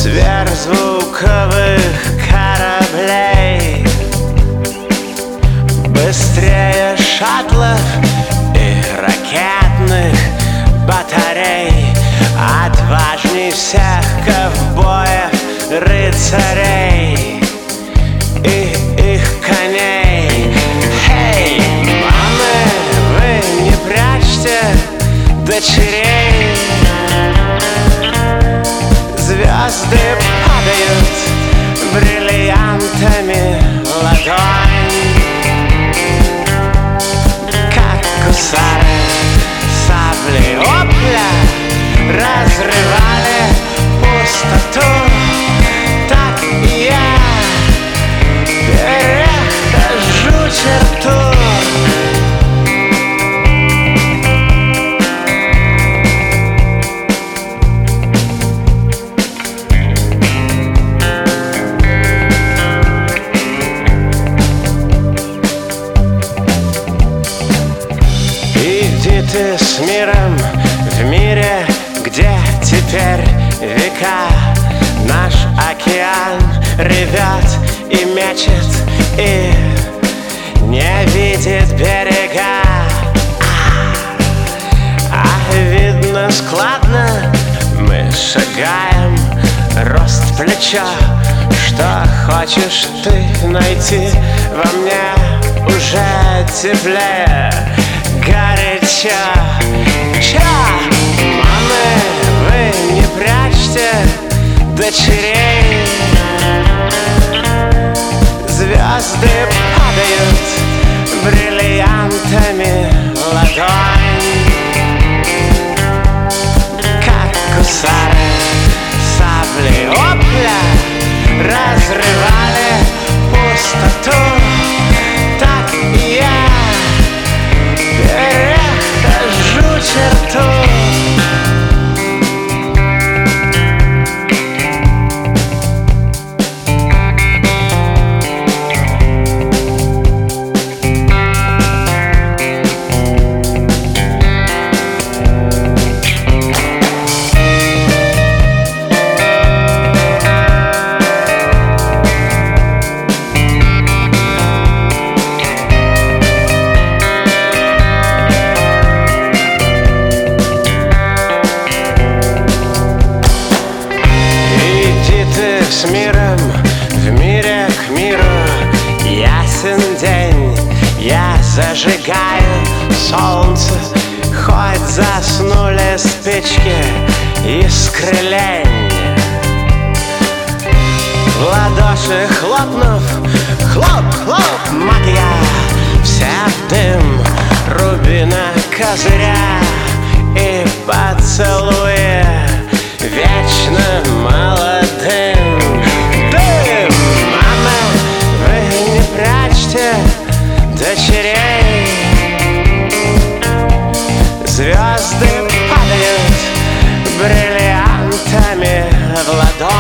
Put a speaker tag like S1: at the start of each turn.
S1: сверхзвуковых кораблей, быстрее шаттлов и ракетных батарей, отважней всех ковбоев, рыцарей и их коней. Эй, мамы, вы не прячьте дочерей, звезды падают бриллиантами в ладонь, как гусары сабли опля разрывали пустоту. Так и я перехожу черту. Иди ты с миром в мире, где теперь века. Наш океан ревет и мечет, и не видит берега. А видно складно мы шагаем, рост плеча. Что хочешь ты найти во мне, уже теплее, горячо. Мамы, вы не прячьте дочерей, звезды падают бриллиантами в ладонь, как гусары сабли опля разрывали пустоту. Так и я перехожу черту. С миром, в мире к миру, ясен день, я зажигаю солнце. Хоть заснули спички искры лень, в ладоши хлопнув, хлоп-хлоп, магия, вся в дым рубина козыря и поцелуя вечно молодым. Дым, мама, вы не прячьте дочерей, звезды падают бриллиантами в ладонь,